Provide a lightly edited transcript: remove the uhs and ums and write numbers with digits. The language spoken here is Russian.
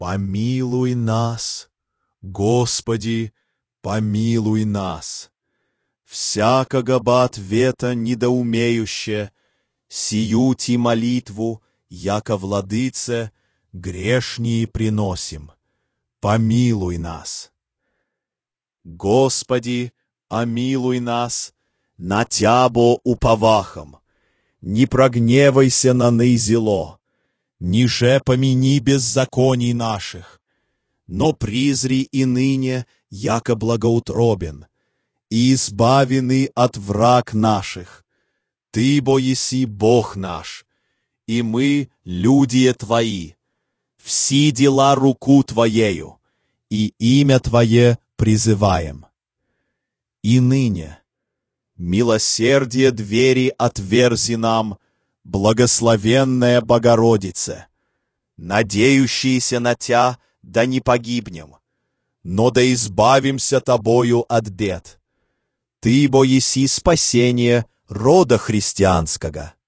Помилуй нас, Господи, помилуй нас. Всякого бы ответа недоумеюще, сию ти молитву, яко владыце, грешние приносим. Помилуй нас. Господи, омилуй нас, на Тябо уповахом. Не прогневайся на нызело, ниже помяни беззаконий наших, но призри и ныне, яко благоутробен, и избавены от враг наших. Ты, бо еси Бог наш, и мы, люди Твои, все дела руку Твоею, и имя Твое призываем. И ныне, милосердие двери отверзи нам, благословенная Богородице, надеющиеся на Тя, да не погибнем, но да избавимся Тобою от бед. Ты, бо еси спасение рода христианского.